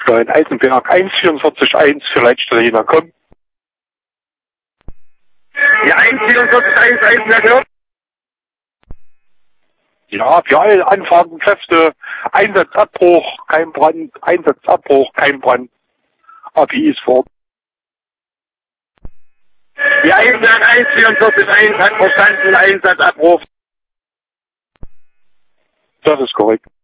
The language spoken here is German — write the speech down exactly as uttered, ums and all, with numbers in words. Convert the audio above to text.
Ja, in Eisenberg eins vierundvierzig eins für Leitstelle Jena, komm. Ja, eins vierundvierzig eins Eisenberg, ja. Ja, für alle Anfragenkräfte, Einsatzabbruch, kein Brand, Einsatzabbruch, kein Brand. A P I ist vor. Ja, Eisenberg eins vierundvierzig eins hat verstanden, Einsatzabruf. Das ist korrekt.